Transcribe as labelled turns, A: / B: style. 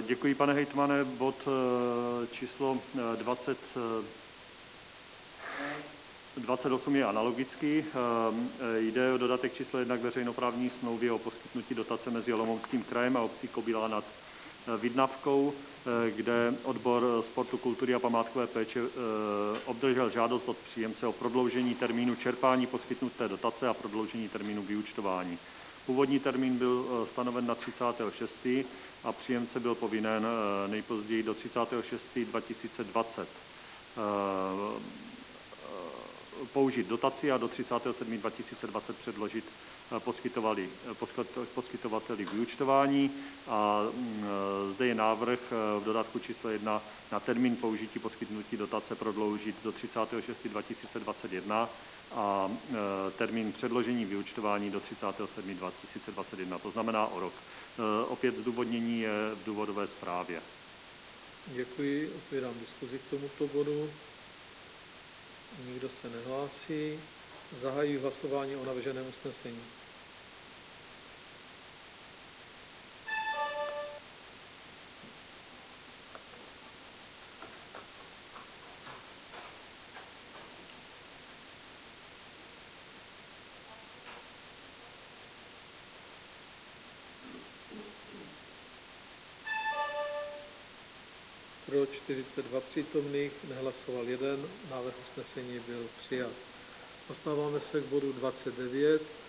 A: Děkuji, pane hejtmane. Bod číslo 28 je analogický. Jde o dodatek číslo 1 k veřejnoprávní smlouvě o poskytnutí dotace mezi Olomouckým krajem a obcí Kobylá nad Vidnavkou, kde odbor sportu, kultury a památkové péče obdržel žádost od příjemce o prodloužení termínu čerpání poskytnuté dotace a prodloužení termínu vyúčtování. Původní termín byl stanoven na 36. a příjemce byl povinen nejpozději do 36. 2020 použít dotaci a do 37. 2020 předložit poskytovateli vyúčtování. A zde je návrh v dodatku číslo 1 na termín použití poskytnutí dotace prodloužit do 36. 2021 a termín předložení vyúčtování do 37. 2021, to znamená o rok. Opět zdůvodnění je v důvodové zprávě.
B: Děkuji, otvírám diskuzi k tomuto bodu. Nikdo se nehlásí. Zahajuji hlasování o navrženém usnesení. Pro 42 přítomných, nehlasoval 1, návrh usnesení byl přijat. Dostáváme se k bodu 29,